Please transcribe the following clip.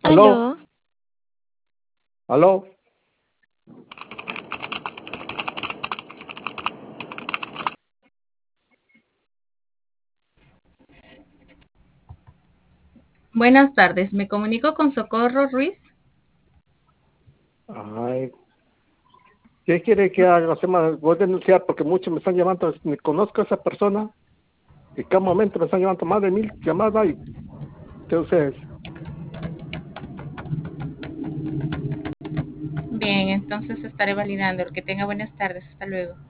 Aló, Aló, aló. Buenas tardes, me comunico con Socorro Ruiz. Ay, ¿qué quiere que haga? Voy a denunciar porque muchos me están llamando, ni conozco a esa persona y cada momento me están llamando más de 1000 llamadas y ¿qué ustedes? Bien, entonces estaré validando. Que tenga buenas tardes. Hasta luego.